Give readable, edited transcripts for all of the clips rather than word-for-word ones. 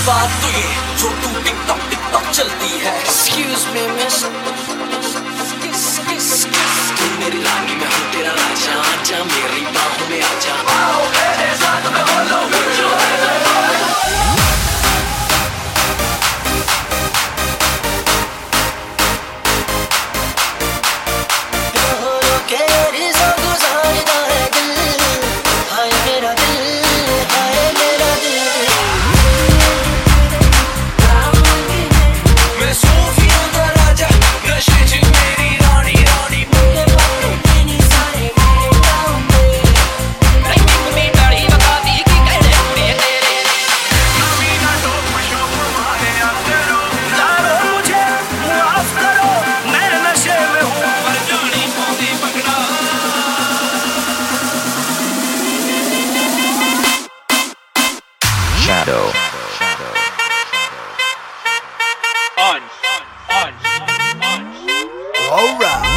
बात तो ये जो तू टिकटॉक टिकटॉक चलती है। Excuse me miss, मेरी रानी मैं हूँ तेरा राजा, आजा मेरी बाहों में आजा। आओ मेरे साथ में बोलो जो Shadow. All right.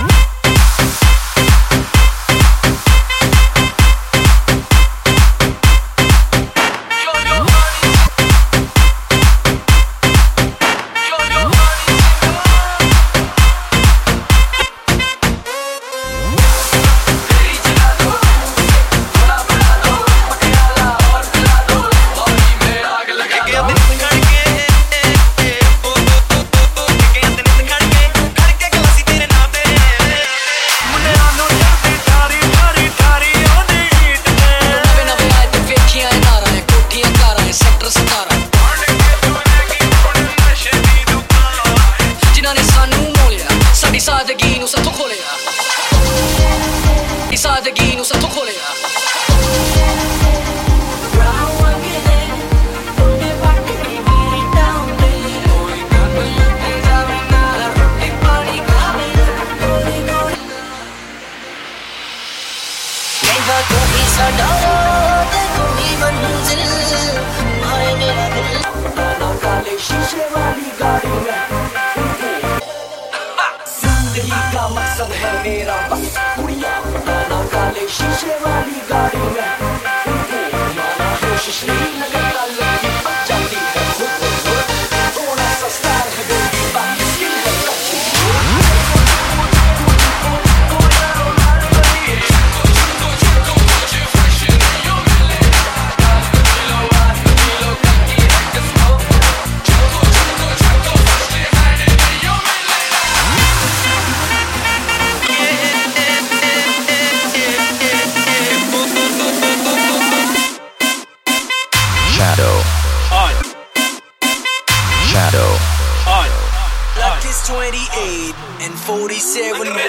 सादगी नू साथों खोलिया, सादगी नू साथों खोलिया। तू ही साडा ते तू ही मंजिल, हाय मेरा दिल। ना काले शीशे वाली गाड़ी में का मकसद है मेरा बस कुड़िया, ना काले शीशे वाली गाड़ी में माना है श्रीनगर का लड़की बच जाती है खुद थोड़ा सा स्टाइल है बेबी, बाकी स्किल है कच्ची। Shadow. Luck is 28 and 47.